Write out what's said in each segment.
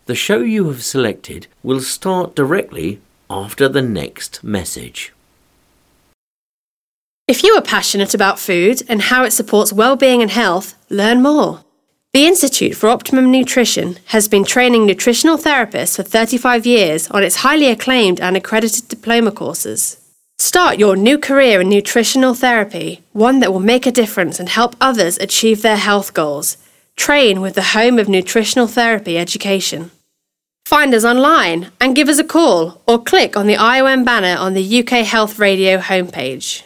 The show you have selected will start directly after the next message. If you are passionate about food and how it supports well-being and health, learn more. The Institute for Optimum Nutrition has been training nutritional therapists for 35 years on its highly acclaimed and accredited diploma courses. Start your new career in nutritional therapy, one that will make a difference and help others achieve their health goals. Train with the home of nutritional therapy education. Find us online and give us a call or click on the IOM banner on the UK Health Radio homepage.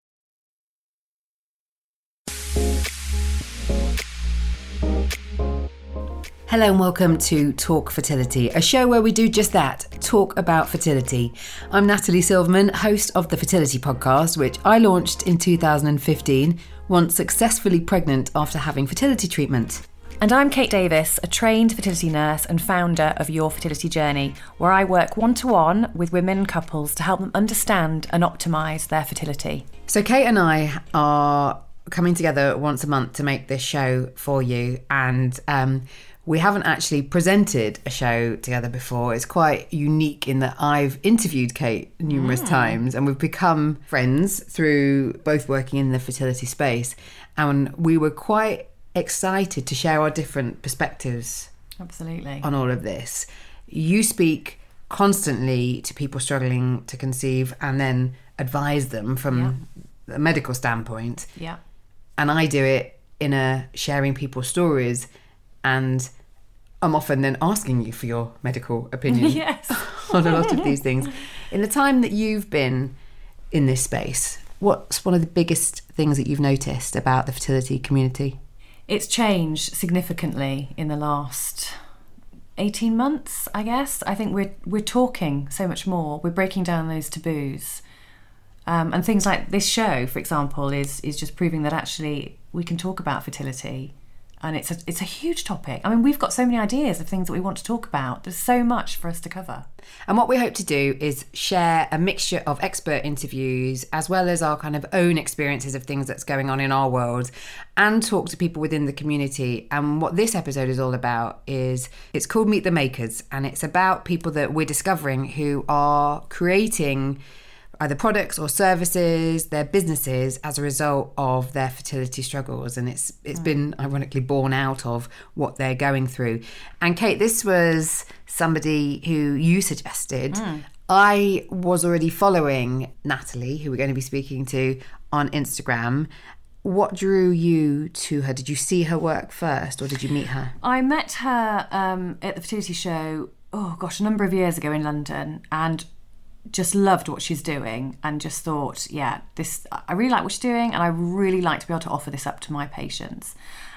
Hello and welcome to Talk Fertility, a show where we do just that, talk about fertility. I'm Natalie Silverman, host of the Fertility Podcast, which I launched in 2015, once successfully pregnant after having fertility treatment. And I'm Kate Davis, a trained fertility nurse and founder of Your Fertility Journey, where I work one-to-one with women and couples to help them understand and optimise their fertility. So Kate and I are coming together once a month to make this show for you, and we haven't actually presented a show together before. It's quite unique in that I've interviewed Kate numerous times and we've become friends through both working in the fertility space. And we were quite excited to share our different perspectives on all of this. You speak constantly to people struggling to conceive and then advise them from a medical standpoint. Yeah. And I do it in a sharing people's stories, and I'm often then asking you for your medical opinion on a lot of these things. In the time that you've been in this space, what's one of the biggest things that you've noticed about the fertility community? It's changed significantly in the last 18 months, I guess. I think we're talking so much more. We're breaking down those taboos. And things like this show, for example, is just proving that actually we can talk about fertility. And it's a huge topic. I mean, we've got so many ideas of things that we want to talk about. There's so much for us to cover. And what we hope to do is share a mixture of expert interviews as well as our kind of own experiences of things that's going on in our world, and talk to people within the community. And what this episode is all about is, it's called Meet the Makers, and it's about people that we're discovering who are creating either products or services, their businesses, as a result of their fertility struggles. And it's been ironically born out of what they're going through. And Kate, this was somebody who you suggested. I was already following Natalie, who we're going to be speaking to, on Instagram. What drew you to her? Did you see her work first, or did you meet her? I met her at the fertility show, a number of years ago in London, and just loved what she's doing, and just thought, I really like what she's doing, and I really like to be able to offer this up to my patients.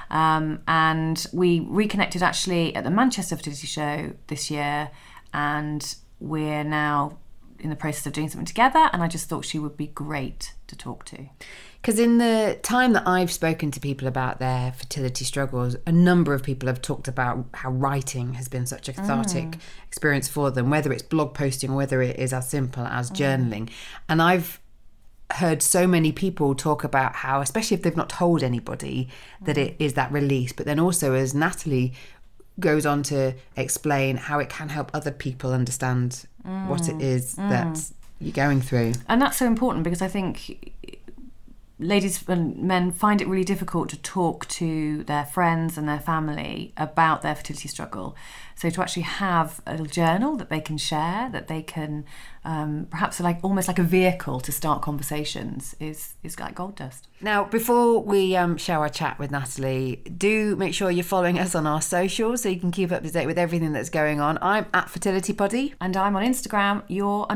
And we reconnected actually at the Manchester Fertility Show this year, and we're now in the process of doing something together, and I just thought she would be great to talk to. Because in the time that I've spoken to people about their fertility struggles, a number of people have talked about how writing has been such a cathartic experience for them, whether it's blog posting or whether it is as simple as journaling. And I've heard so many people talk about how, especially if they've not told anybody, that it is that release. But then also, as Natalie goes on to explain, how it can help other people understand what it is that you're going through. And that's so important, because I think ladies and men find it really difficult to talk to their friends and their family about their fertility struggle. So to actually have a little journal that they can share, that they can perhaps almost like a vehicle to start conversations, is like gold dust. Now, before we share our chat with Natalie, do make sure you're following us on our socials so you can keep up to date with everything that's going on. I'm at Fertility Poddy. And I'm on Instagram,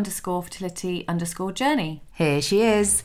your_fertility_journey. Here she is.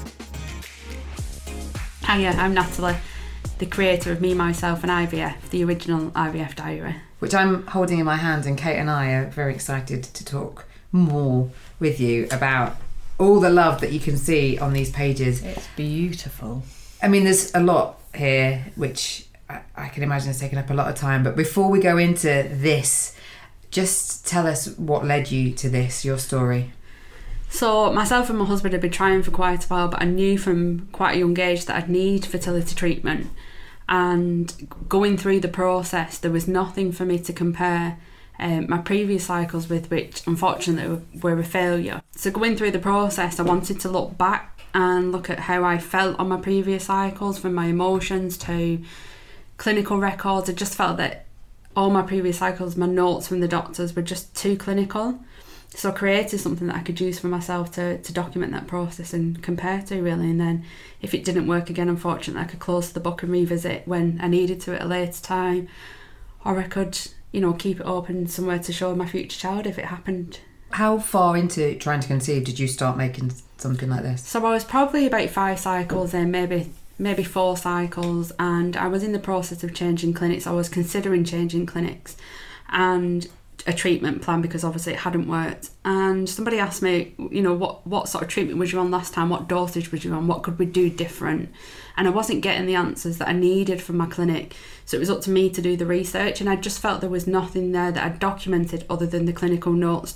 Hiya, I'm Natalie, the creator of Me, Myself and IVF, the original IVF diary. Which I'm holding in my hand, and Kate and I are very excited to talk more with you about all the love that you can see on these pages. It's beautiful. I mean, there's a lot here, which I can imagine has taken up a lot of time. But before we go into this, just tell us what led you to this, your story. So myself and my husband had been trying for quite a while, but I knew from quite a young age that I'd need fertility treatment. And going through the process, there was nothing for me to compare my previous cycles with, which unfortunately were a failure. So going through the process, I wanted to look back and look at how I felt on my previous cycles, from my emotions to clinical records. I just felt that all my previous cycles, my notes from the doctors were just too clinical. So I created something that I could use for myself to document that process and compare to, really. And then if it didn't work again, unfortunately, I could close the book and revisit when I needed to at a later time. Or I could, keep it open somewhere to show my future child if it happened. How far into trying to conceive did you start making something like this? So I was probably about 5 cycles in, maybe 4 cycles, and I was in the process of changing clinics. I was considering changing clinics and a treatment plan, because obviously it hadn't worked. And somebody asked me, what sort of treatment was you on last time? What dosage was you on? What could we do different? And I wasn't getting the answers that I needed from my clinic. So it was up to me to do the research, and I just felt there was nothing there that I documented other than the clinical notes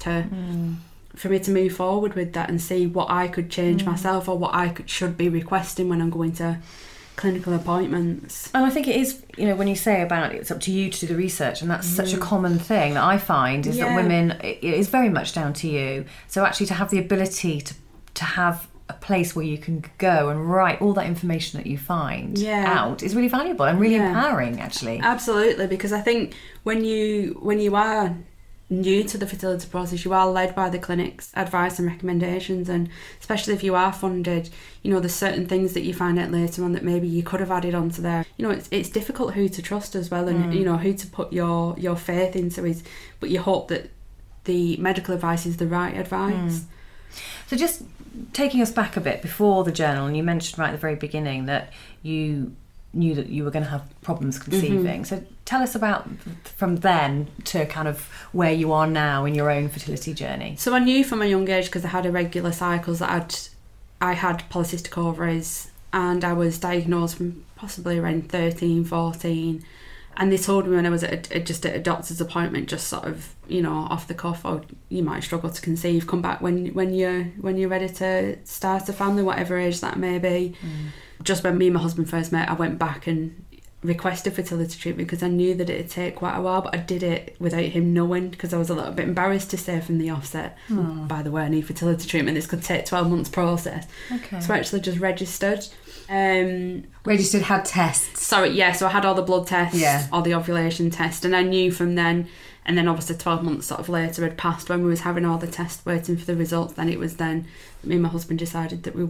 for me to move forward with that and see what I could change myself, or what I should be requesting when I'm going to clinical appointments. And I think it is, when you say about it's up to you to do the research, and that's such a common thing that I find is that women, it is very much down to you. So actually to have the ability to have a place where you can go and write all that information that you find out is really valuable and really empowering, actually. Absolutely, because I think when you are new to the fertility process, you are led by the clinic's advice and recommendations, and especially if you are funded, there's certain things that you find out later on that maybe you could have added onto there. It's difficult who to trust as well, and who to put your faith into but you hope that the medical advice is the right advice. So just taking us back a bit before the journal, and you mentioned right at the very beginning that you knew that you were going to have problems conceiving. So tell us about from then to kind of where you are now in your own fertility journey. So I knew from a young age, because I had irregular cycles, that I had polycystic ovaries, and I was diagnosed from possibly around 13, 14. And they told me when I was just at a doctor's appointment, just sort of, off the cuff, oh, you might struggle to conceive. Come back when you're ready to start a family, whatever age that may be. Just when me and my husband first met, I went back and requested fertility treatment, because I knew that it'd take quite a while, but I did it without him knowing, because I was a little bit embarrassed to say from the offset, by the way, I need fertility treatment. This could take 12 months process. Okay. So I actually just registered. Registered, had tests? So I had all the blood tests, all the ovulation tests, and I knew from then. And then obviously 12 months sort of later had passed when we was having all the tests waiting for the results. Then it was then me and my husband decided that we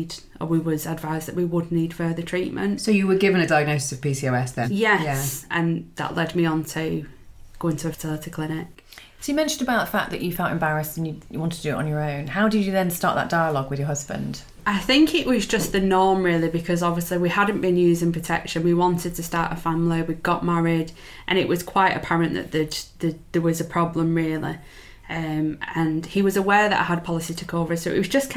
was advised that we would need further treatment. So you were given a diagnosis of PCOS then? Yes, and that led me on to going to a fertility clinic. So you mentioned about the fact that you felt embarrassed and you wanted to do it on your own. How did you then start that dialogue with your husband? I think it was just the norm, really, because obviously we hadn't been using protection. We wanted to start a family. We got married, and it was quite apparent that there was a problem, really. And he was aware that I had polycystic ovaries, so it was just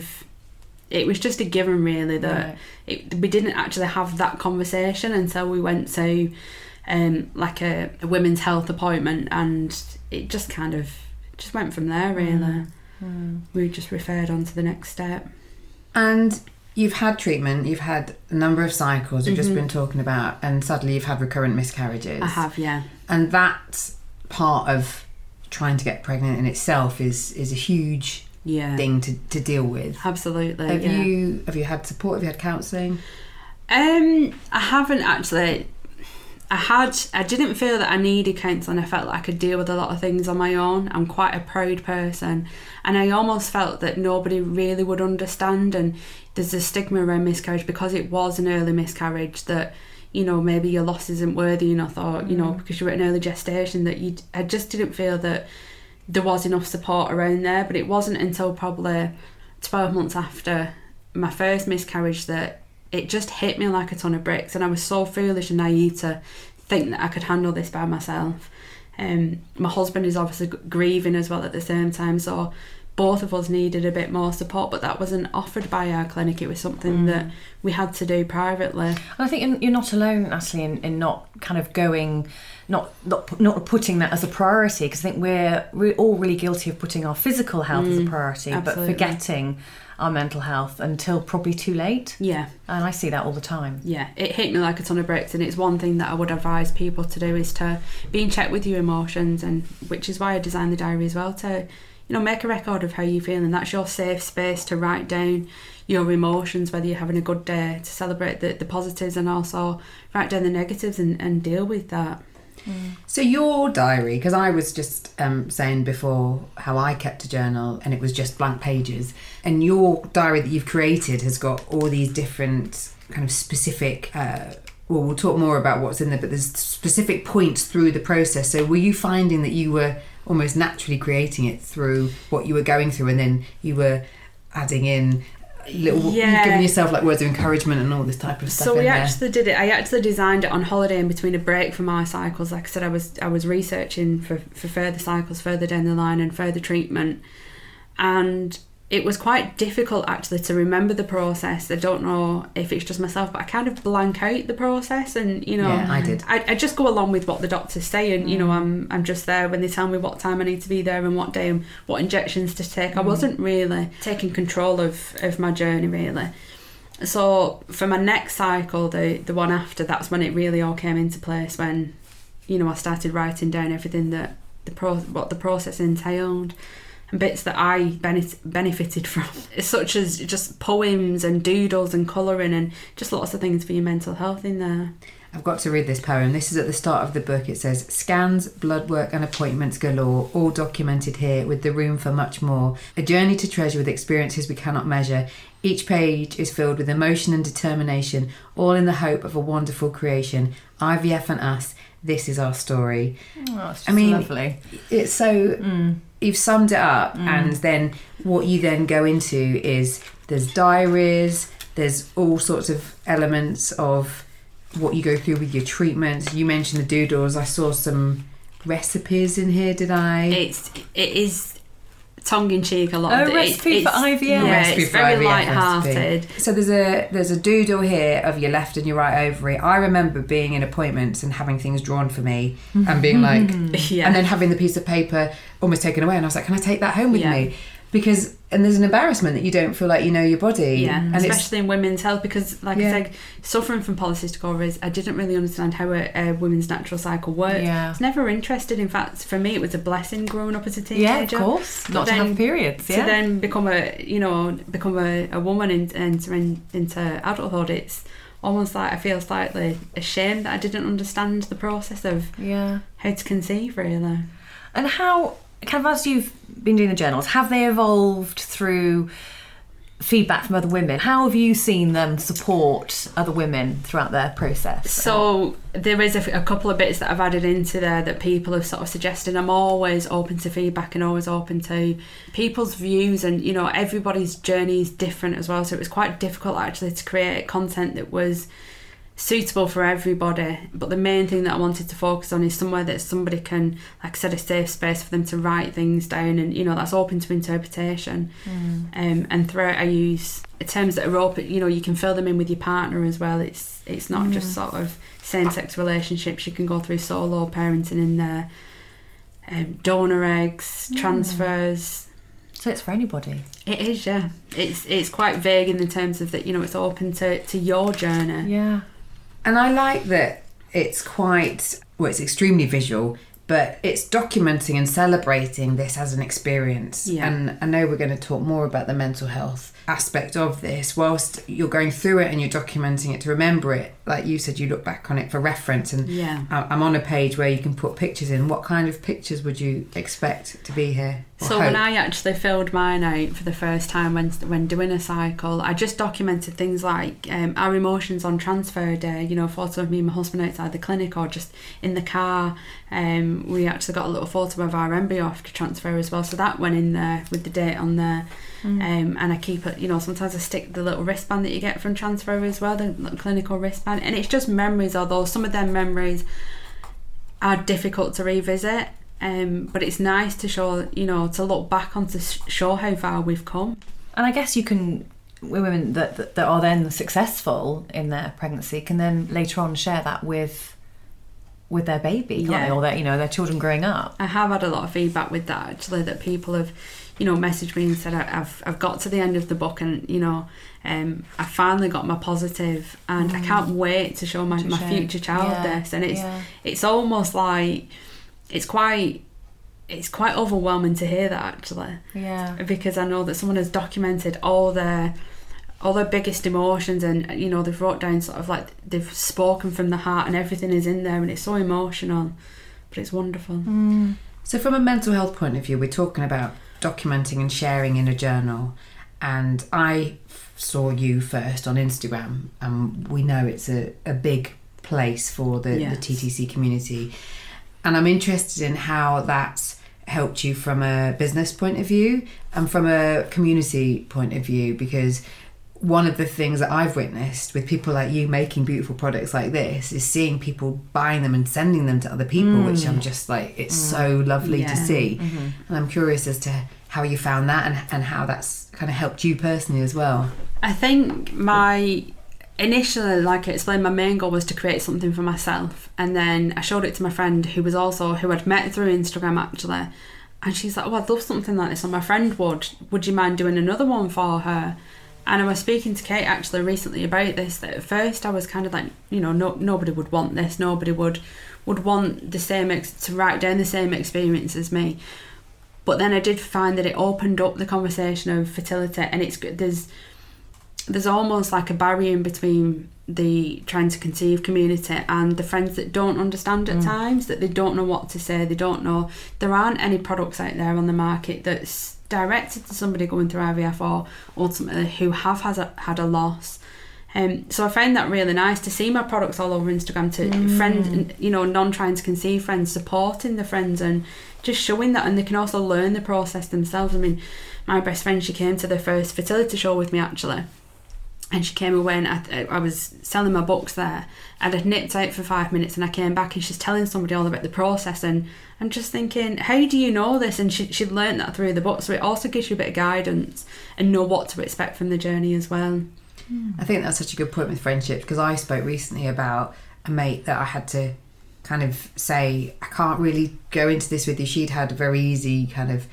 a given, really, that we didn't actually have that conversation until we went to like a women's health appointment, and it just went from there, really. We just referred on to the next step. And you've had treatment, you've had a number of cycles we've just been talking about, and sadly you've had recurrent miscarriages. I have, yeah. And that part of trying to get pregnant in itself is a huge thing to deal with. Absolutely. Have you had support? Have you had counselling? I haven't actually. I didn't feel that I needed counselling. I felt like I could deal with a lot of things on my own. I'm quite a proud person, and I almost felt that nobody really would understand, and there's a stigma around miscarriage because it was an early miscarriage, that maybe your loss isn't worthy enough, or because you're at an early gestation, that I just didn't feel that there was enough support around there. But it wasn't until probably 12 months after my first miscarriage that it just hit me like a ton of bricks, and I was so foolish and naive to think that I could handle this by myself. My husband is obviously grieving as well at the same time, so both of us needed a bit more support, but that wasn't offered by our clinic. It was something that we had to do privately. I think you're not alone, Natalie, in not kind of going, not putting that as a priority, because I think we're all really guilty of putting our physical health as a priority, absolutely. but forgetting our mental health until probably too late. Yeah. And I see that all the time. Yeah, it hit me like a ton of bricks, and it's one thing that I would advise people to do is to be in check with your emotions, and which is why I designed the diary as well, to make a record of how you feel, and that's your safe space to write down your emotions, whether you're having a good day, to celebrate the positives, and also write down the negatives and deal with that. So your diary, because I was just saying before how I kept a journal and it was just blank pages, and your diary that you've created has got all these different kind of specific we'll talk more about what's in there, but there's specific points through the process. So were you finding that you were almost naturally creating it through what you were going through, and then you were adding in little, giving yourself like words of encouragement and all this type of stuff? So we actually did it. I actually designed it on holiday in between a break from my cycles. Like I said, I was researching for further cycles further down the line and further treatment, and it was quite difficult actually to remember the process. I don't know if it's just myself, but I kind of blank out the process, and I did. I just go along with what the doctors say, and I'm just there when they tell me what time I need to be there and what day and what injections to take. I wasn't really taking control of my journey really. So for my next cycle, the one after, that's when it really all came into place, when I started writing down everything that what the process entailed, and bits that I benefited from, such as just poems and doodles and colouring and just lots of things for your mental health in there. I've got to read this poem. This is at the start of the book. It says, scans, blood work and appointments galore, all documented here with the room for much more. A journey to treasure with experiences we cannot measure. Each page is filled with emotion and determination, all in the hope of a wonderful creation. IVF and us, this is our story. Oh, it's just lovely. It's so... You've summed it up, and then what you then go into is there's diaries, there's all sorts of elements of what you go through with your treatments. You mentioned the doodles. I saw some recipes in here, did I? It is tongue-in-cheek a lot. Recipe for IVF. Yeah, it's very light-hearted. So there's a doodle here of your left and your right ovary. I remember being in appointments and having things drawn for me and being like, and then having the piece of paper almost taken away, and I was like, can I take that home with me? Because there's an embarrassment that you don't feel like you know your body. Yeah, and especially in women's health, because like I said, suffering from polycystic ovaries, I didn't really understand how a women's natural cycle worked. Yeah. I was never interested. In fact, for me, it was a blessing growing up as a teenager. Yeah, of course. Not to have periods. To then become a woman and enter into adulthood, it's almost like I feel slightly ashamed that I didn't understand the process of how to conceive, really. And how, kind of as you've been doing the journals, have they evolved through feedback from other women? How have you seen them support other women throughout their process? So there is a couple of bits that I've added into there that people have sort of suggested. I'm always open to feedback and always open to people's views, and everybody's journey is different as well, so it was quite difficult actually to create content that was suitable for everybody. But the main thing that I wanted to focus on is somewhere that somebody can, like I said, a safe space for them to write things down, and that's open to interpretation. And throughout I use terms that are open, you can fill them in with your partner as well. It's not just sort of same-sex relationships. You can go through solo parenting in there, donor eggs, transfers. So it's for anybody. It is, yeah. It's quite vague in the terms of that, it's open to your journey. Yeah. And I like that it's it's extremely visual, but it's documenting and celebrating this as an experience. Yeah. And I know we're going to talk more about the mental health aspect of this whilst you're going through it and you're documenting it to remember it. Like you said, you look back on it for reference, and I'm on a page where you can put pictures in. What kind of pictures would you expect to be here? So when I actually filled mine out for the first time when doing a cycle, I just documented things like our emotions on transfer day, photos of me and my husband outside the clinic or just in the car. We actually got a little photo of our embryo after transfer as well, so that went in there with the date on there. And I keep it, sometimes I stick the little wristband that you get from transfer as well, the little clinical wristband, and it's just memories, although some of them memories are difficult to revisit. But it's nice to show, you know, to look back on to show how far we've come. And I guess you can, women that are then successful in their pregnancy can then later on share that with their baby, can't they? Or their, you know, their children growing up. I have had a lot of feedback with that, actually, that people have, you know, messaged me and said, I've got to the end of the book and, you know, I finally got my positive and I can't wait to show my future child this. And it's almost like, it's quite overwhelming to hear that, actually. Yeah. Because I know that someone has documented all their biggest emotions, and, you know, they've wrote down sort of like they've spoken from the heart and everything is in there, and it's so emotional, but it's wonderful. So from a mental health point of view, we're talking about documenting and sharing in a journal, and I saw you first on Instagram, and we know it's a big place for the TTC community, and I'm interested in how that's helped you from a business point of view and from a community point of view, because one of the things that I've witnessed with people like you making beautiful products like this is seeing people buying them and sending them to other people, which I'm just like, it's so lovely to see. And I'm curious as to how you found that and how that's kind of helped you personally as well. I think initially, like I explained, my main goal was to create something for myself, and then I showed it to my friend who I'd met through Instagram, actually, and she's like, oh, I'd love something like this, and my friend would you mind doing another one for her? And I was speaking to Kate actually recently about this, that at first I was kind of like, you know, nobody would want this, nobody would want the same to write down the same experience as me. But then I did find that it opened up the conversation of fertility, and there's almost like a barrier in between the trying to conceive community and the friends that don't understand at times, that they don't know what to say, they don't know, there aren't any products out there on the market that's directed to somebody going through IVF or ultimately who have had a loss. So I found that really nice to see my products all over Instagram, to friends, you know, non-trying to conceive friends supporting the friends and just showing that, and they can also learn the process themselves. I mean, my best friend, she came to the first fertility show with me, actually, and she came away and I was selling my books there, and I'd nipped out for 5 minutes, and I came back and she's telling somebody all about the process, and I'm just thinking, how do you know this? And she'd learnt that through the book, so it also gives you a bit of guidance and know what to expect from the journey as well. I think that's such a good point with friendships, because I spoke recently about a mate that I had to kind of say, I can't really go into this with you. She'd had a very easy kind of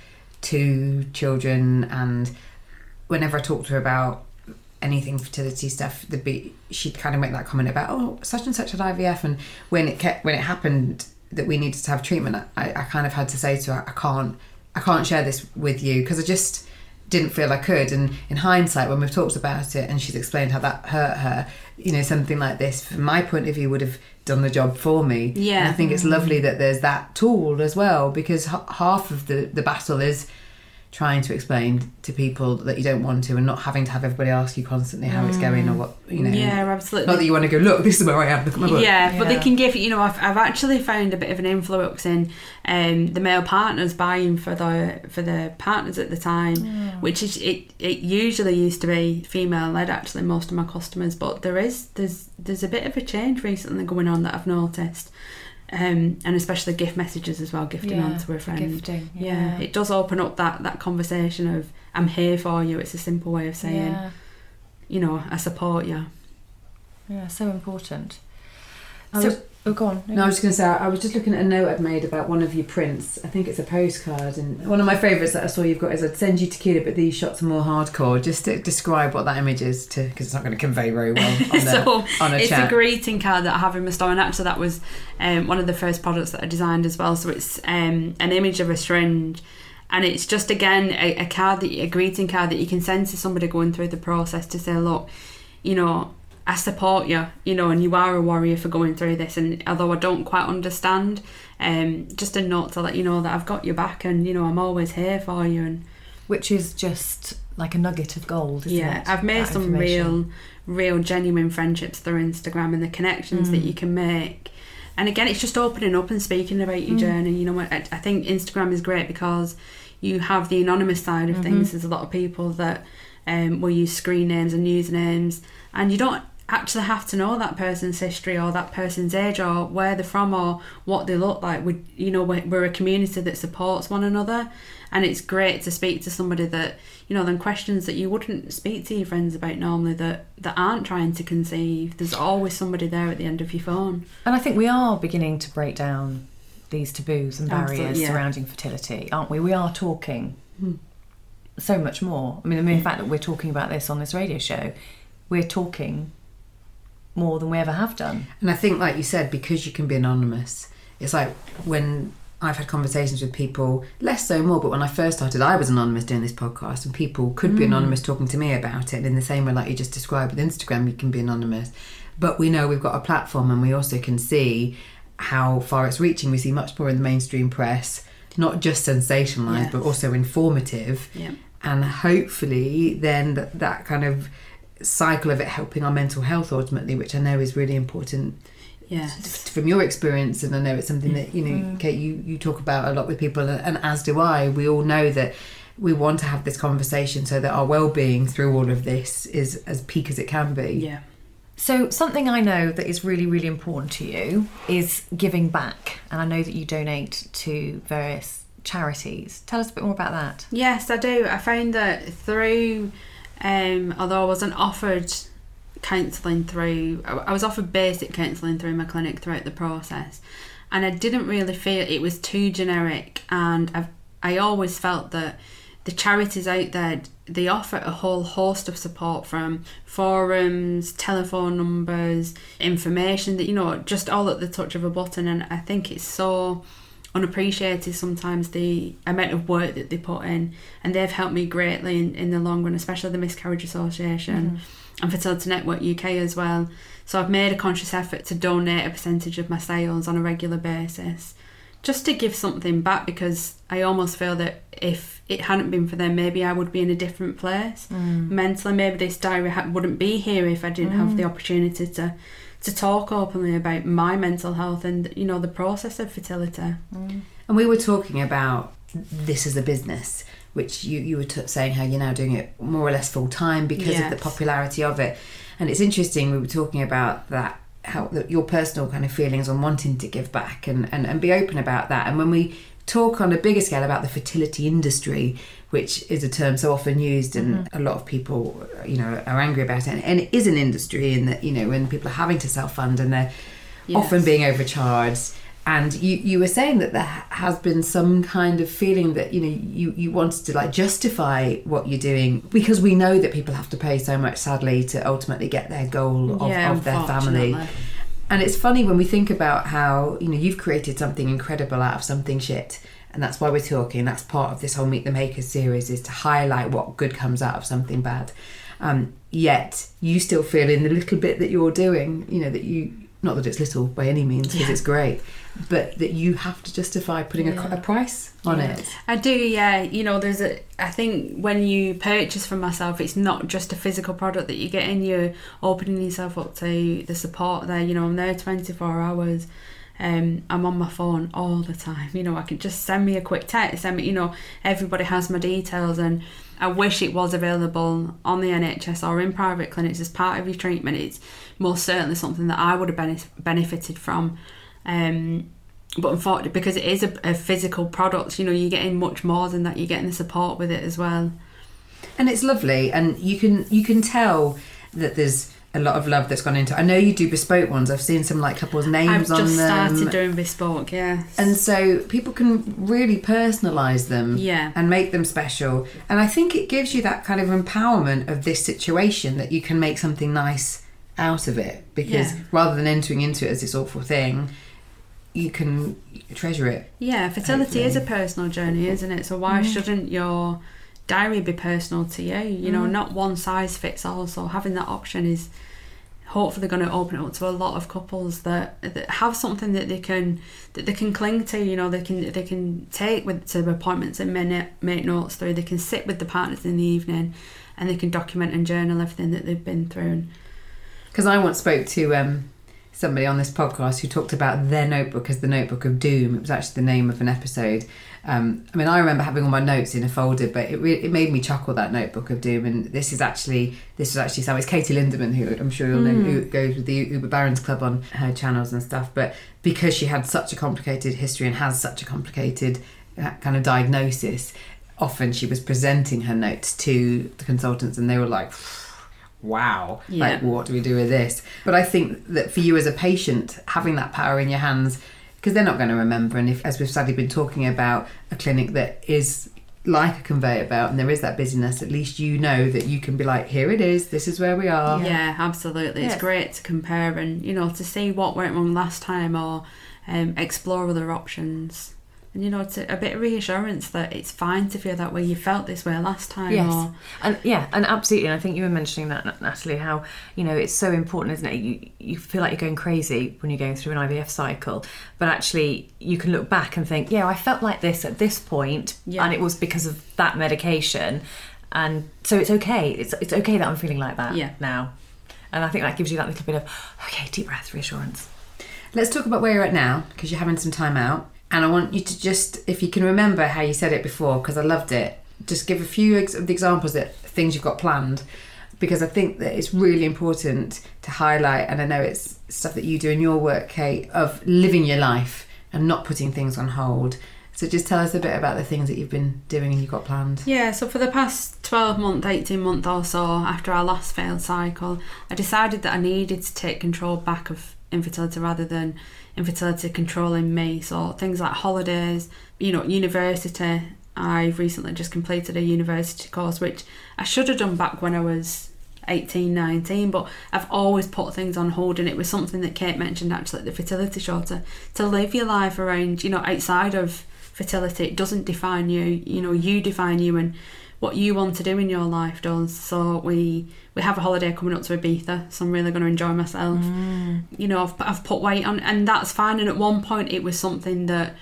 2 children, and whenever I talked to her about anything fertility stuff, she'd kind of make that comment about, oh, such and such had IVF, and when it happened that we needed to have treatment, I kind of had to say to her, I can't share this with you, because I just didn't feel I could. And in hindsight, when we've talked about it and she's explained how that hurt her, you know, something like this from my point of view would have done the job for me. And I think it's lovely that there's that tool as well, because half of the battle is trying to explain to people that you don't want to, and not having to have everybody ask you constantly how it's going or what, you know. Yeah, absolutely. Not that you want to go, look, this is where I am, look at my book. Yeah, but they can give, you know, I've actually found a bit of an influx in the male partners buying for the partners at the time, which is it usually used to be female led, actually, most of my customers, but there's a bit of a change recently going on that I've noticed. And especially gift messages as well, gifting onto a friend. Gifting, it does open up that conversation of, I'm here for you. It's a simple way of saying, you know, I support you. Yeah, so important. Go on. No, I was just going to say, I was just looking at a note I'd made about one of your prints. I think it's a postcard, and one of my favourites that I saw you've got is, I'd send you tequila, but these shots are more hardcore. Just to describe what that image is, because it's not going to convey very well on a chat. A greeting card that I have in my store, and actually that was one of the first products that I designed as well. So it's an image of a syringe, and it's just, again, a greeting card that you can send to somebody going through the process to say, look, you know, I support you, you know, and you are a warrior for going through this, and although I don't quite understand, just a note to let you know that I've got your back, and, you know, I'm always here for you. And which is just like a nugget of gold, isn't it? I've made some real genuine friendships through Instagram, and the connections that you can make. And again, it's just opening up and speaking about your journey. You know, I think Instagram is great because you have the anonymous side of things. There's a lot of people that will use screen names and usernames, and you don't actually have to know that person's history or that person's age or where they're from or what they look like. We're a community that supports one another, and it's great to speak to somebody that, then questions that you wouldn't speak to your friends about normally that aren't trying to conceive. There's always somebody there at the end of your phone. And I think we are beginning to break down these taboos and barriers yeah. surrounding fertility, aren't we? We are talking so much more. I mean, the mere fact that we're talking about this on this radio show, we're talking more than we ever have done. And I think, like you said, because you can be anonymous, it's like when I've had conversations with people, less so more, but when I first started, I was anonymous doing this podcast, and people could be anonymous talking to me about it. And in the same way, like you just described with Instagram, you can be anonymous. But we know we've got a platform, and we also can see how far it's reaching. We see much more in the mainstream press, not just sensationalised, Yes. but also informative. Yeah. And hopefully then that kind of cycle of it helping our mental health ultimately, which I know is really important. Yes. From your experience, and I know it's something that Kate, you talk about a lot with people, and as do I. We all know that we want to have this conversation so that our well-being through all of this is as peak as it can be. Yeah. So something I know that is really, really important to you is giving back. And I know that you donate to various charities. Tell us a bit more about that. Yes, I do. I found that through, although I wasn't offered counselling through, I was offered basic counselling through my clinic throughout the process, and I didn't really feel it was too generic. And I always felt that the charities out there, they offer a whole host of support, from forums, telephone numbers, information that, just all at the touch of a button. And I think it's so unappreciated sometimes, the amount of work that they put in, and they've helped me greatly in the long run, especially the Miscarriage Association and Fertility Network UK as well. So I've made a conscious effort to donate a percentage of my sales on a regular basis, just to give something back, because I almost feel that if it hadn't been for them, maybe I would be in a different place mentally. Maybe this diary wouldn't be here if I didn't have the opportunity to talk openly about my mental health and the process of fertility. And we were talking about this as a business, which you were saying how you're now doing it more or less full time because of the popularity of it. And it's interesting, we were talking about that, how your personal kind of feelings on wanting to give back and be open about that. And when we talk on a bigger scale about the fertility industry, which is a term so often used, and a lot of people are angry about it, and it is an industry in that when people are having to self-fund and they're often being overcharged. And you were saying that there has been some kind of feeling that you wanted to justify what you're doing, because we know that people have to pay so much, sadly, to ultimately get their goal of their family. And it's funny when we think about how you've created something incredible out of something shit, and that's why we're talking. That's part of this whole Meet the Makers series, is to highlight what good comes out of something bad. Yet you still feel in the little bit that you're doing, that you, not that it's little by any means, because it's great, but that you have to justify putting a price on it. I do, I think when you purchase from myself, it's not just a physical product that you get in, you're opening yourself up to the support there. I'm there 24 hours. I'm on my phone all the time. I can just send me a quick text. Everybody has my details, and I wish it was available on the NHS or in private clinics as part of your treatment. It's most certainly something that I would have benefited from. But unfortunately, because it is a physical product, you're getting much more than that. You're getting the support with it as well. And it's lovely, and you can tell that there's a lot of love that's gone into it. I know you do bespoke ones. I've seen some couples' names on them. I've just started doing bespoke, yes. And so people can really personalise them and make them special. And I think it gives you that kind of empowerment of this situation, that you can make something nice out of it, because rather than entering into it as this awful thing, you can treasure it. Yeah, fertility is a personal journey, isn't it? So why shouldn't your diary be personal to you? Not one size fits all. So having that option is hopefully going to open it up to a lot of couples that have something that they can cling to. They can take with to appointments and make notes through. They can sit with the partners in the evening, and they can document and journal everything that they've been through. Because I once spoke to somebody on this podcast who talked about their notebook as the Notebook of Doom. It was actually the name of an episode. I mean, I remember having all my notes in a folder, but it made me chuckle, that Notebook of Doom. And this was actually Sam. It's Katie Lindemann, who I'm sure you'll know, who goes with the Uber Barons Club on her channels and stuff. But because she had such a complicated history and has such a complicated kind of diagnosis, often she was presenting her notes to the consultants, and they were like, wow, like, what do we do with this? But I think that for you as a patient, having that power in your hands, because they're not going to remember, and if, as we've sadly been talking about, a clinic that is like a conveyor belt and there is that busyness, at least you know that you can be like, here it is, this is where we are. Yeah, absolutely. It's great to compare and, you know, to see what went wrong last time, or explore other options. And, you know, it's a bit of reassurance that it's fine to feel that way. You felt this way last time. Yes. And absolutely. And I think you were mentioning that, Natalie, how, you know, it's so important, isn't it? You feel like you're going crazy when you're going through an IVF cycle, but actually you can look back and think, yeah, I felt like this at this point, and it was because of that medication. And so it's okay. It's okay that I'm feeling like that now. And I think that gives you that little bit of, okay, deep breath, reassurance. Let's talk about where you're at now, because you're having some time out. And I want you to just, if you can remember how you said it before, because I loved it, just give a few of the examples that things you've got planned, because I think that it's really important to highlight, and I know it's stuff that you do in your work, Kate, of living your life and not putting things on hold. So just tell us a bit about the things that you've been doing and you've got planned. Yeah, so for the past 12 month, 18 month or so, after our last failed cycle, I decided that I needed to take control back of infertility rather than infertility controlling me. So things like holidays, you know, university. I've recently just completed a university course, which I should have done back when I was 18, 19, but I've always put things on hold, and it was something that Kate mentioned actually at the fertility show, to live your life around, you know, outside of fertility. It doesn't define you, you know, you define you, and what you want to do in your life does. So we have a holiday coming up to Ibiza, so I'm really going to enjoy myself. You know, I've put weight on, and that's fine. And at one point it was something that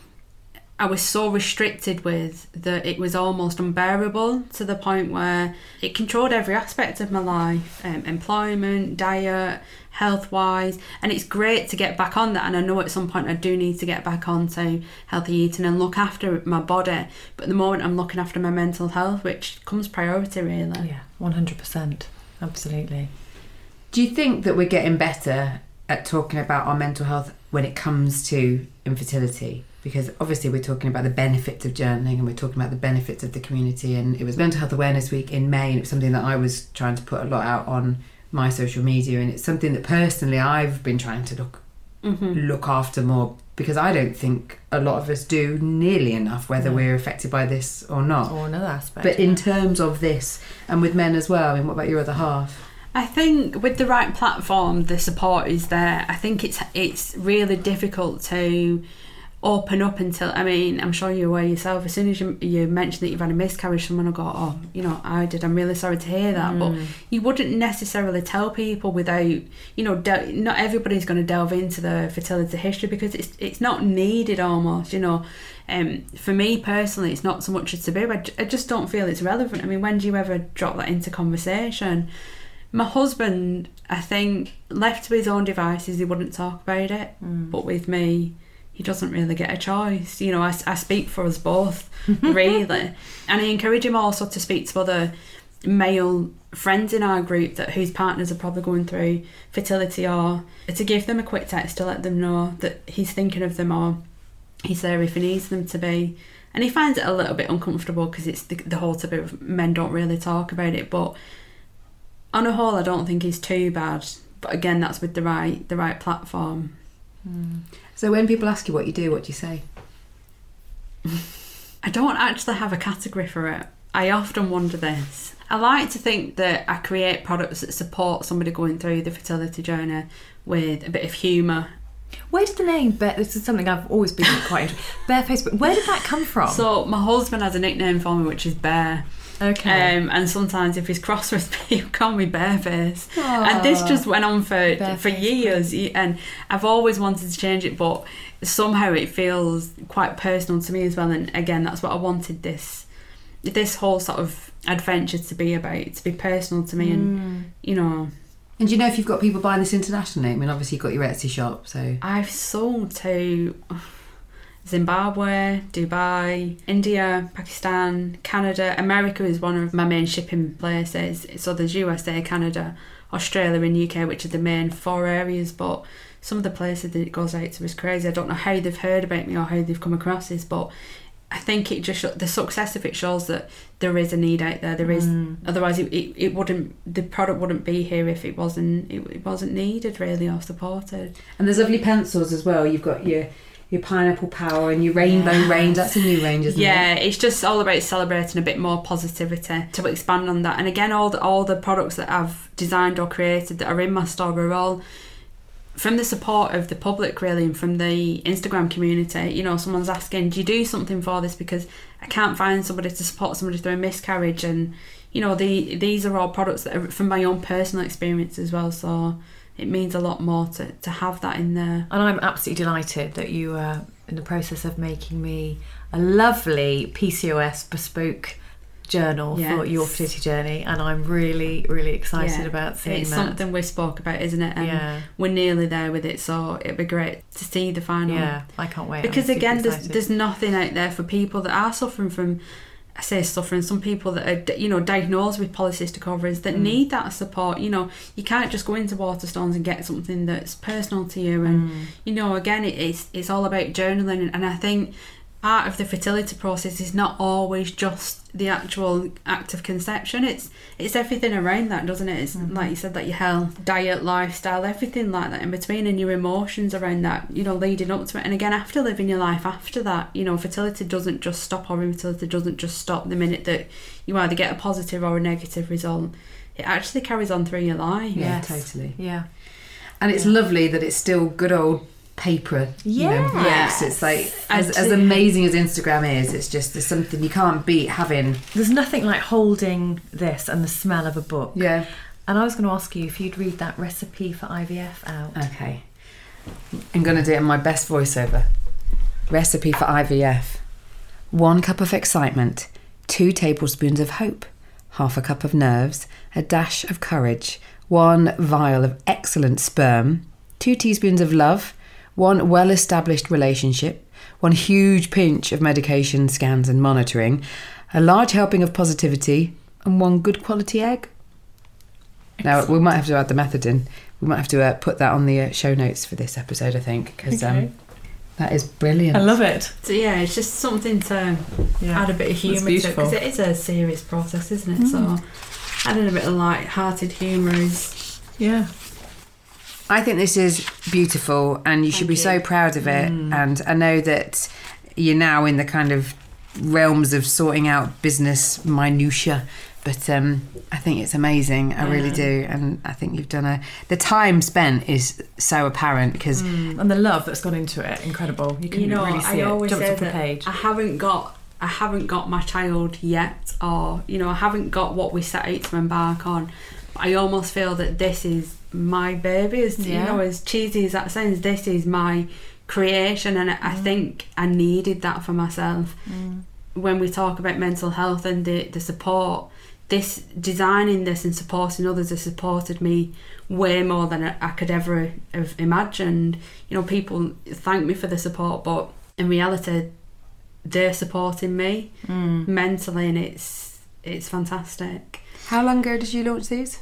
I was so restricted with that it was almost unbearable, to the point where it controlled every aspect of my life, employment, diet, health-wise. And it's great to get back on that, and I know at some point I do need to get back on to healthy eating and look after my body, but at the moment I'm looking after my mental health, which comes priority, really. Yeah, 100%, absolutely. Do you think that we're getting better at talking about our mental health when it comes to infertility? Because obviously we're talking about the benefits of journaling, and we're talking about the benefits of the community, and it was Mental Health Awareness Week in May, and it was something that I was trying to put a lot out on my social media, and it's something that personally I've been trying to look after more, because I don't think a lot of us do nearly enough, whether we're affected by this or not. Or another aspect. But in terms of this, and with men as well, I mean, what about your other half? I think with the right platform, the support is there. I think it's really difficult to open up until, I mean, I'm sure you're aware yourself, as soon as you mention that you've had a miscarriage, someone will go, oh, you know, I did, I'm really sorry to hear that. But you wouldn't necessarily tell people without, you know, not everybody's going to delve into the fertility history, because it's not needed almost, you know. For me personally, it's not so much a taboo. I just don't feel it's relevant. I mean, when do you ever drop that into conversation? My husband, I think, left to his own devices, he wouldn't talk about it. But with me, he doesn't really get a choice. You know, I speak for us both, really. And I encourage him also to speak to other male friends in our group whose partners are probably going through fertility, or to give them a quick text to let them know that he's thinking of them, or he's there if he needs them to be. And he finds it a little bit uncomfortable because it's the whole taboo of men don't really talk about it. But on a whole, I don't think he's too bad. But again, that's with the right platform. So when people ask you what you do, what do you say? I don't actually have a category for it. I often wonder this. I like to think that I create products that support somebody going through the fertility journey with a bit of humour. Where did the name Bear, this is something I've always been quite interested in, Barefaced, where did that come from? So my husband has a nickname for me, which is Bear. Okay. And sometimes if he's cross with me, he'll call me Bareface. And this just went on for years, and I've always wanted to change it, but somehow it feels quite personal to me as well. And again, that's what I wanted this whole sort of adventure to be about, to be personal to me. And you know, And do you know if you've got people buying this internationally? I mean, obviously you've got your Etsy shop, so... I've sold to Zimbabwe, Dubai, India, Pakistan, Canada. America is one of my main shipping places. So there's USA, Canada, Australia and UK, which are the main 4 areas, but some of the places that it goes out to is crazy. I don't know how they've heard about me or how they've come across this, but I think it just the success of it shows that there is a need out there. There is, otherwise it wouldn't, the product wouldn't be here if it wasn't needed really or supported. And there's lovely pencils as well. You've got your Pineapple Power and your Rainbow range. That's a new range, isn't it? Yeah, it's just all about celebrating a bit more positivity to expand on that. And again, all the products that I've designed or created that are in my store are all from the support of the public really, and from the Instagram community. You know, someone's asking, do you do something for this, because I can't find somebody to support somebody through a miscarriage, and you know, these are all products that are from my own personal experience as well, so it means a lot more to have that in there. And I'm absolutely delighted that you are in the process of making me a lovely PCOS bespoke journal for your fertility journey, and I'm really, really excited about seeing it's that. It's something we spoke about, isn't it? And we're nearly there with it, so it'd be great to see the final. Yeah, I can't wait. Because again, there's nothing out there for people that are suffering from, I say suffering, some people that are, you know, diagnosed with polycystic ovaries that need that support. You know, you can't just go into Waterstones and get something that's personal to you. And you know, again, it's all about journaling, and I think part of the fertility process is not always just the actual act of conception. It's everything around that, doesn't it? It's like you said, that your health, diet, lifestyle, everything like that in between, and your emotions around that, you know, leading up to it, and again after living your life after that. You know, fertility doesn't just stop, or infertility doesn't just stop the minute that you either get a positive or a negative result. It actually carries on through your life. Yeah, totally. Yeah. And it's lovely that it's still good old paper, you know, books. It's like as amazing as Instagram is, it's just, there's something you can't beat having. There's nothing like holding this and the smell of a book. Yeah. And I was going to ask you if you'd read that recipe for IVF out. Okay. I'm going to do it in my best voiceover. Recipe for IVF. 1 cup of excitement, 2 tablespoons of hope, half a cup of nerves, a dash of courage, 1 vial of excellent sperm, 2 teaspoons of love, 1 well-established relationship, 1 huge pinch of medication, scans and monitoring, a large helping of positivity, and 1 good quality egg. Now, we might have to add the method in. We might have to put that on the show notes for this episode, I think, because that is brilliant. I love it. So yeah, it's just something to add a bit of humour to it, because it is a serious process, isn't it? So adding a bit of light-hearted humour is... Yeah. I think this is beautiful, and you should be so proud of it. And I know that you're now in the kind of realms of sorting out business minutiae, but I think it's amazing. I really do. And I think you've done the time spent is so apparent, because and the love that's gone into it, incredible. You can really see I it. always Jumps say off the that page. I haven't got my child yet, or you know, I haven't got what we set out to embark on. I almost feel that this is my baby, you know, as cheesy as that sounds, this is my creation, and I think I needed that for myself. When we talk about mental health and the support, this designing this and supporting others has supported me way more than I could ever have imagined. You know, people thank me for the support, but in reality they're supporting me mentally, and it's fantastic. How long ago did you launch these?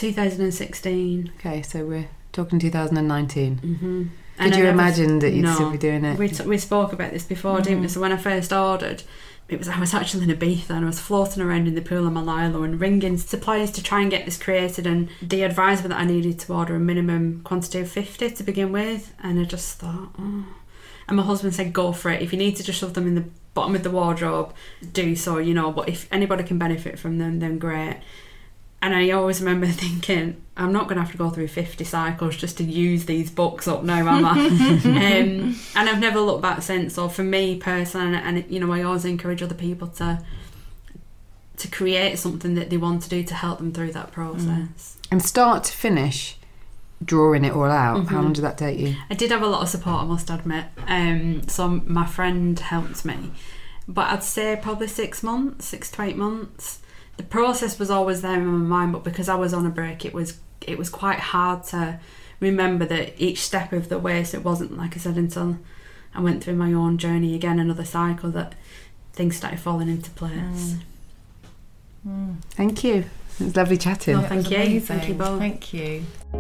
2016. Okay, so we're talking 2019. Did you imagine that you'd still be doing it? We spoke about this before, didn't we? So when I first ordered, I was actually in Ibiza, and I was floating around in the pool of Malilo and ringing suppliers to try and get this created, and they advised me that I needed to order a minimum quantity of 50 to begin with, and I just thought, and my husband said, go for it. If you need to just shove them in the bottom of the wardrobe, do so, you know, but if anybody can benefit from them, then great. And I always remember thinking, I'm not going to have to go through 50 cycles just to use these books up now, am I? And I've never looked back since. So for me personally, and you know, I always encourage other people to create something that they want to do to help them through that process. And start to finish, drawing it all out, how long did that take you? I did have a lot of support, I must admit. So my friend helped me. But I'd say probably 6 to 8 months. The process was always there in my mind, but because I was on a break, it was it was quite hard to remember that each step of the way. So it wasn't, like I said, until I went through my own journey again, another cycle, that things started falling into place. Thank you. It was lovely chatting. Thank you. Thank you both. Thank you.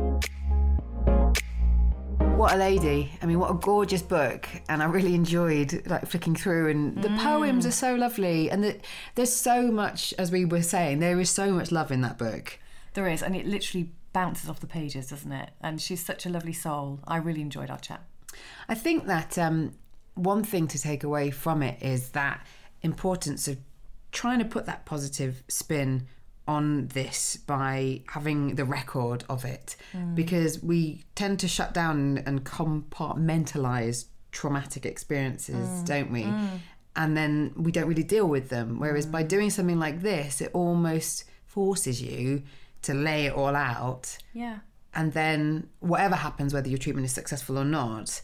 What a lady. I mean, what a gorgeous book. And I really enjoyed like flicking through, and the poems are so lovely. And there's so much, as we were saying, there is so much love in that book. There is, and it literally bounces off the pages, doesn't it? And she's such a lovely soul. I really enjoyed our chat. I think that one thing to take away from it is that importance of trying to put that positive spin on this by having the record of it, because we tend to shut down and compartmentalize traumatic experiences, don't we? And then we don't really deal with them. Whereas by doing something like this, it almost forces you to lay it all out. Yeah. And then whatever happens, whether your treatment is successful or not,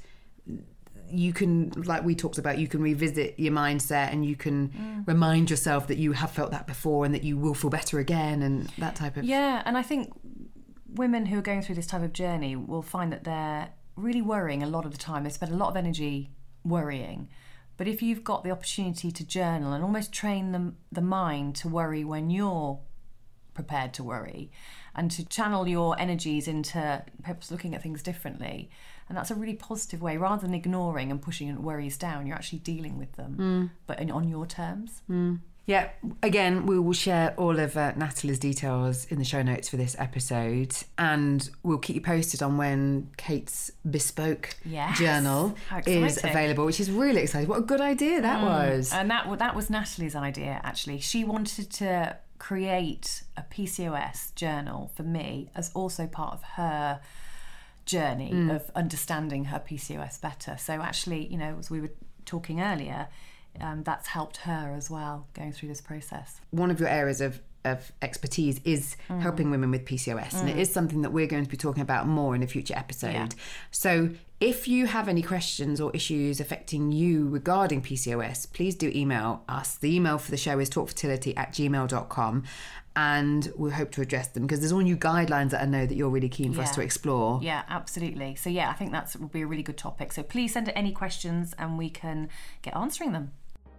you can, like we talked about, you can revisit your mindset, and you can remind yourself that you have felt that before and that you will feel better again, and that type of... Yeah, and I think women who are going through this type of journey will find that they're really worrying a lot of the time. They spend a lot of energy worrying. But if you've got the opportunity to journal and almost train the mind to worry when you're prepared to worry, and to channel your energies into perhaps looking at things differently, and that's a really positive way. Rather than ignoring and pushing worries down, you're actually dealing with them, but on your terms. Yeah, again, we will share all of Natalie's details in the show notes for this episode, and we'll keep you posted on when Kate's bespoke journal is available, which is really exciting. What a good idea that was. And that was Natalie's idea, actually. She wanted to create a PCOS journal for me as also part of her journey of understanding her PCOS better. So actually, you know, as we were talking earlier, that's helped her as well going through this process. One of your areas of expertise is helping women with PCOS, and it is something that we're going to be talking about more in a future episode. So if you have any questions or issues affecting you regarding PCOS, please do email us. The email for the show is talkfertility@gmail.com, and we'll hope to address them, because there's all new guidelines that I know that you're really keen for us to explore. Yeah, absolutely. So I think that will be a really good topic. So please send any questions and we can get answering them.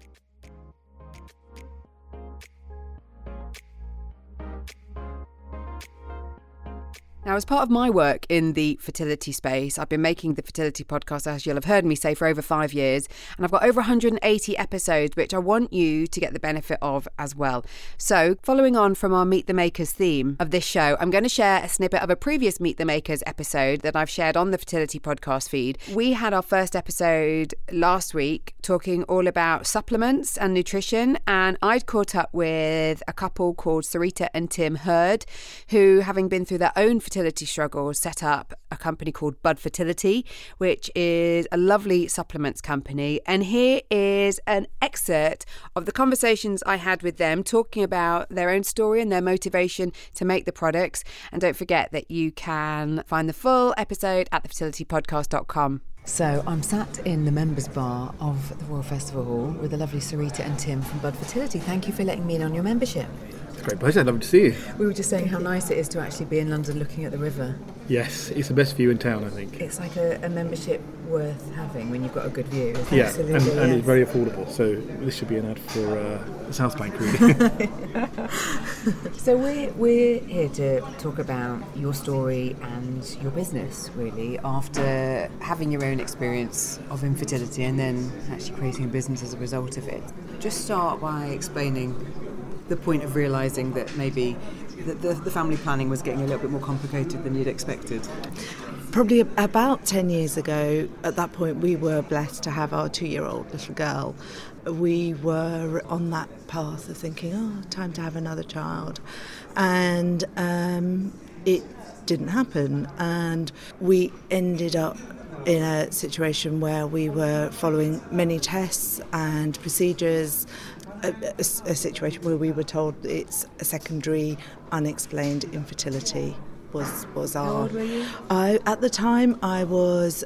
Now, as part of my work in the fertility space, I've been making the fertility podcast, as you'll have heard me say, for over 5 years. And I've got over 180 episodes, which I want you to get the benefit of as well. So, following on from our Meet the Makers theme of this show, I'm going to share a snippet of a previous Meet the Makers episode that I've shared on the fertility podcast feed. We had our first episode last week talking all about supplements and nutrition. And I'd caught up with a couple called Sarita and Tim Hurd, who, having been through their own fertility struggles, set up a company called Bud Fertility, which is a lovely supplements company. And here is an excerpt of the conversations I had with them, talking about their own story and their motivation to make the products. And don't forget that you can find the full episode at thefertilitypodcast.com. So I'm sat in the members bar of the Royal Festival Hall with the lovely Sarita and Tim from Bud Fertility. Thank you for letting me in on your membership. Great pleasure, lovely to see you. We were just saying how nice it is to actually be in London looking at the river. Yes, it's the best view in town, I think. It's like a membership worth having when you've got a good view. Yeah, absolutely, and it's very affordable, so this should be an ad for the South Bank, really. So we're here to talk about your story and your business, really, after having your own experience of infertility and then actually creating a business as a result of it. Just start by explaining the point of realising that maybe the family planning was getting a little bit more complicated than you'd expected. Probably about 10 years ago, at that point, we were blessed to have our 2-year-old little girl. We were on that path of thinking, time to have another child. And it didn't happen. And we ended up in a situation where we were following many tests and procedures, a situation where we were told it's a secondary unexplained infertility was our... How old were you? At the time I was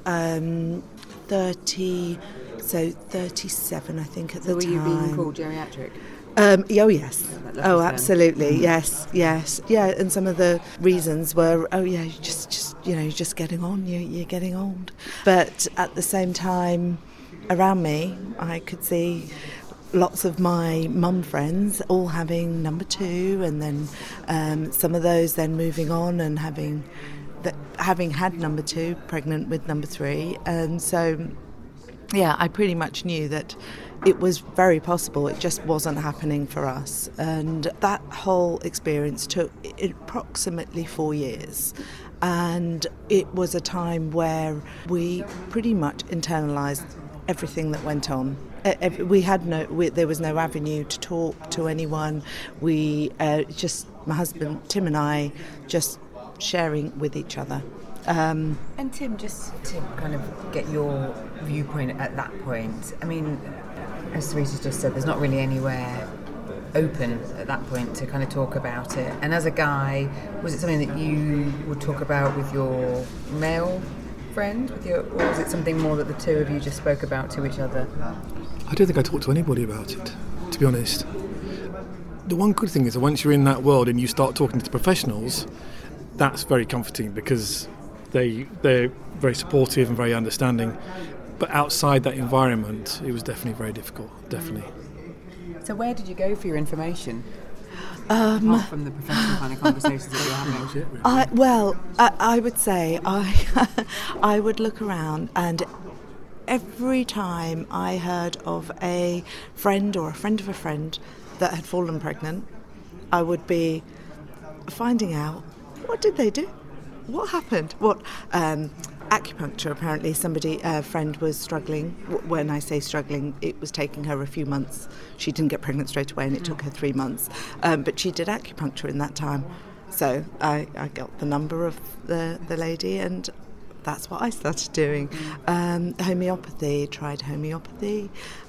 30, so 37 I think at the time. So were you being called geriatric? Oh yes. Oh, absolutely. Yes. Yeah. And some of the reasons were, you're just getting on. You're getting old. But at the same time, around me, I could see lots of my mum friends all having number 2, and then some of those then moving on and having had number 2, pregnant with number 3, and so. Yeah, I pretty much knew that it was very possible. It just wasn't happening for us. And that whole experience took approximately 4 years. And it was a time where we pretty much internalised everything that went on. There was no avenue to talk to anyone. We my husband, Tim, and I just sharing with each other. And Tim, just to kind of get your viewpoint at that point, I mean, as Teresa's just said, there's not really anywhere open at that point to kind of talk about it. And as a guy, was it something that you would talk about with your male friend, or was it something more that the two of you just spoke about to each other? I don't think I talked to anybody about it, to be honest. The one good thing is that once you're in that world and you start talking to professionals, that's very comforting because they're very supportive and very understanding. But outside that environment, it was definitely very difficult, definitely. So where did you go for your information? Apart from the professional kind of conversations that you're having? I would say I would look around, and every time I heard of a friend or a friend of a friend that had fallen pregnant, I would be finding out, what did they do? What happened? Acupuncture, apparently a friend was struggling. When I say struggling, it was taking her a few months. She didn't get pregnant straight away, and it took her 3 months. But she did acupuncture in that time. So I got the number of the lady, and that's what I started doing. Tried homeopathy,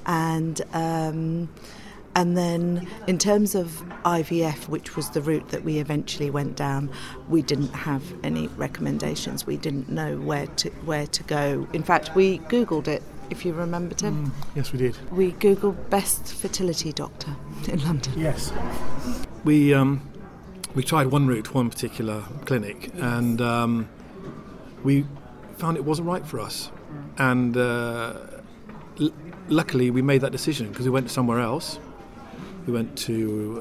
and then in terms of IVF, which was the route that we eventually went down, we didn't have any recommendations. We didn't know where to go. In fact, we Googled it, if you remember, Tim. Yes, we did. We Googled best fertility doctor in London. Yes. We tried one route, one particular clinic, and we found it wasn't right for us. And luckily, we made that decision because we went somewhere else. We went to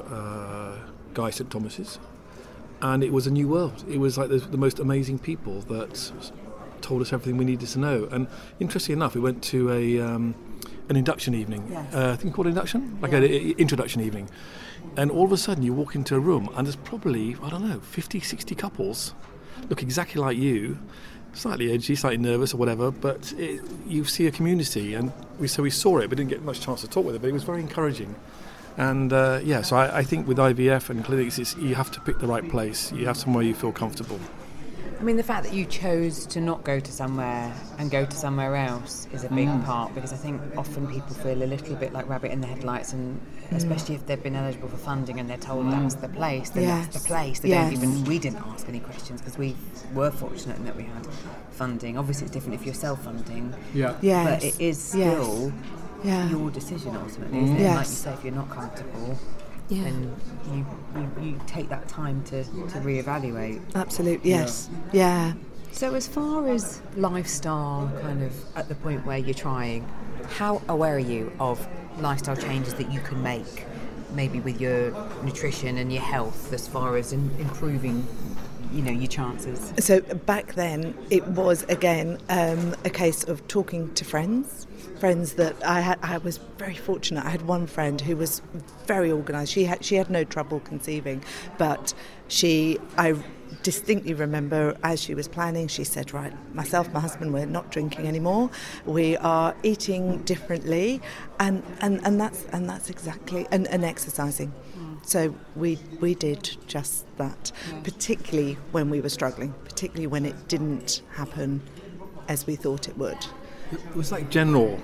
Guy St Thomas's, and it was a new world. It was like the most amazing people that told us everything we needed to know. And interestingly enough, we went to an induction evening. Yes. I think called induction, like an introduction evening. And all of a sudden, you walk into a room, and there's probably 50, 60 couples look exactly like you. Slightly edgy, slightly nervous or whatever, but you see a community, and we saw it, but didn't get much chance to talk with it, but it was very encouraging. And so I think with IVF and clinics, you have to pick the right place. You have somewhere you feel comfortable. I mean, the fact that you chose to not go to somewhere and go to somewhere else is a big part, because I think often people feel a little bit like rabbit in the headlights, and especially if they've been eligible for funding and they're told that's the place, then that's the place. We didn't ask any questions because we were fortunate in that we had funding. Obviously, it's different if you're self-funding, but it is still your decision ultimately, isn't it? Like you say, if you're not comfortable, then you take that time to reevaluate. Absolutely, yes. Yeah. So as far as lifestyle, kind of at the point where you're trying, how aware are you of lifestyle changes that you can make, maybe with your nutrition and your health, as far as improving your chances? So back then it was again a case of talking to friends that I was very fortunate. I had one friend who was very organised. She had no trouble conceiving, but I distinctly remember as she was planning, she said, right, myself, my husband, we're not drinking anymore. We are eating differently, and that's exactly and exercising. So we did just that, particularly when we were struggling, particularly when it didn't happen as we thought it would. It was like general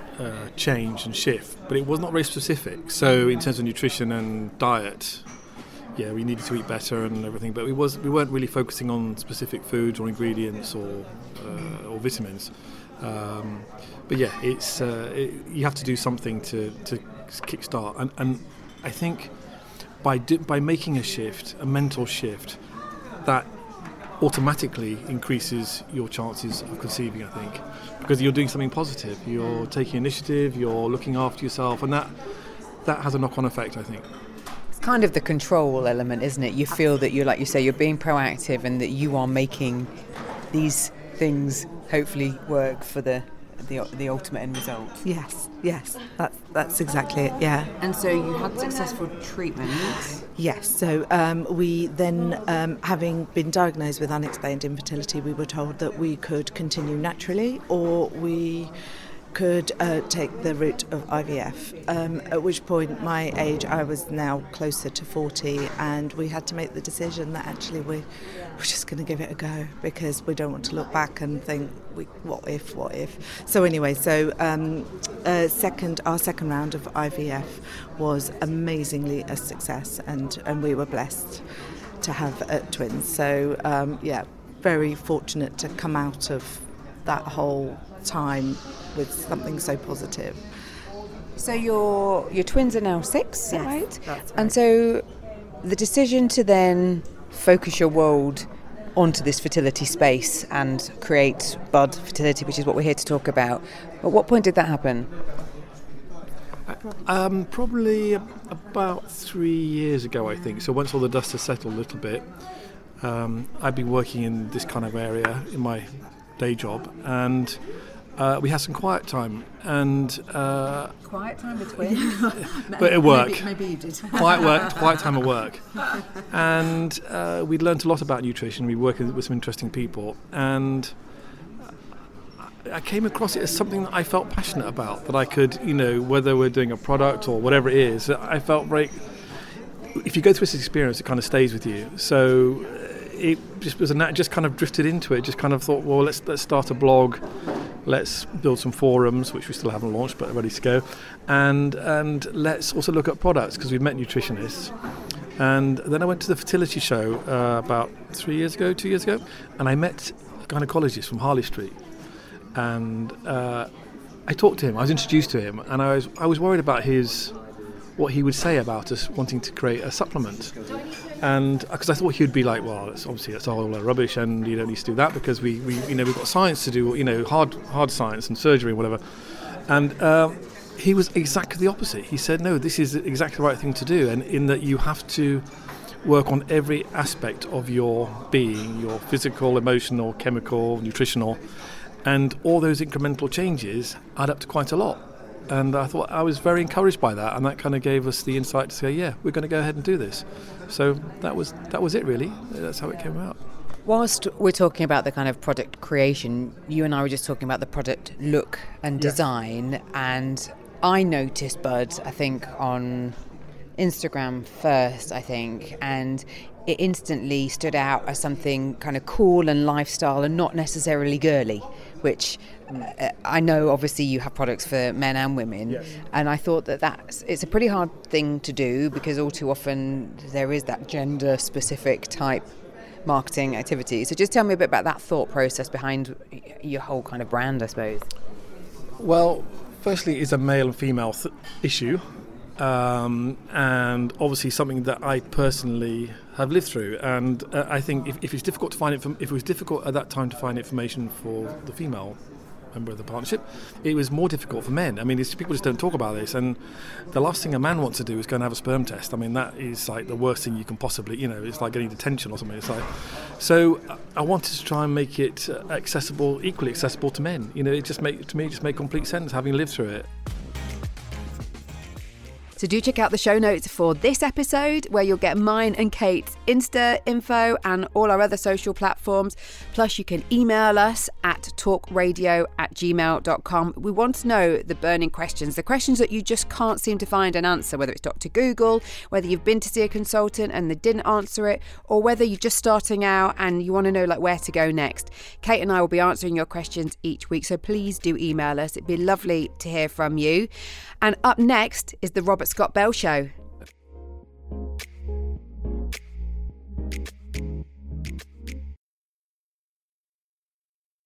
change and shift, but it was not very specific. So in terms of nutrition and diet, we needed to eat better and everything, but we weren't really focusing on specific foods or ingredients or vitamins. But it's you have to do something to kickstart. And I think by making a mental shift, that automatically increases your chances of conceiving, I think, because you're doing something positive, you're taking initiative, you're looking after yourself, and that has a knock-on effect, I think. It's kind of the control element, isn't it? You feel that you're, like you say, you're being proactive and that you are making these things hopefully work for the ultimate end result. Yes, that's exactly it, yeah. And so you had successful treatment. Yes, so we then, having been diagnosed with unexplained infertility, we were told that we could continue naturally or we could take the route of IVF, at which point my age, I was now closer to 40, and we had to make the decision that actually we're just going to give it a go because we don't want to look back and think, what if? So anyway, our second round of IVF was amazingly a success, and we were blessed to have twins. So very fortunate to come out of that whole time with something so positive. So your twins are now 6, yes, right? That's right. And so the decision to then focus your world onto this fertility space and create Bud Fertility, which is what we're here to talk about. At what point did that happen? Probably about 3 years ago, I think. So once all the dust has settled a little bit, I've been working in this kind of area in my day job, and we had some quiet time, and Quiet time with twins? but at work. Maybe you did. quiet time at work, and we learnt a lot about nutrition. We worked with some interesting people, and I came across it as something that I felt passionate about. That I could, whether we're doing a product or whatever it is, I felt very. If you go through this experience, it kind of stays with you. So it just was just kind of drifted into it. Just kind of thought, well, let's start a blog. Let's build some forums, which we still haven't launched, but are ready to go. And let's also look at products, because we've met nutritionists. And then I went to the fertility show about 2 years ago, and I met a gynecologist from Harley Street. And I talked to him. I was introduced to him, and I was worried about what he would say about us wanting to create a supplement. And because I thought he would be like, well, that's all rubbish, and you don't need to do that because we've got science to do, hard science and surgery and whatever. And he was exactly the opposite. He said, no, this is exactly the right thing to do, and in that you have to work on every aspect of your being, your physical, emotional, chemical, nutritional, and all those incremental changes add up to quite a lot. And I thought I was very encouraged by that, and that kind of gave us the insight to say, yeah, we're going to go ahead and do this. So that was it, really. That's how it came out. Whilst we're talking about the kind of product creation, you and I were just talking about the product look and design, and I noticed Bud, I think, on Instagram first, and it instantly stood out as something kind of cool and lifestyle and not necessarily girly, which I know obviously you have products for men and women. Yes. And I thought it's a pretty hard thing to do, because all too often there is that gender specific type marketing activity. So just tell me a bit about that thought process behind your whole kind of brand, I suppose. Well, firstly, it's a male and female issue, and obviously something that I personally have lived through. And I think if it's difficult to find if it was difficult at that time to find information for the female member of the partnership, it was more difficult for men. I mean, people just don't talk about this, and the last thing a man wants to do is go and have a sperm test. I mean, that is like the worst thing you can possibly, it's like getting detention or something. It's like, so I wanted to try and make it equally accessible to men. It just made complete sense having lived through it. So do check out the show notes for this episode, where you'll get mine and Kate's Insta info and all our other social platforms. Plus, you can email us at talkradio@gmail.com. We want to know the burning questions, the questions that you just can't seem to find an answer, whether it's Dr. Google, whether you've been to see a consultant and they didn't answer it, or whether you're just starting out and you want to know where to go next. Kate and I will be answering your questions each week, so please do email us. It'd be lovely to hear from you. And up next is the Robert Scott Bell Show.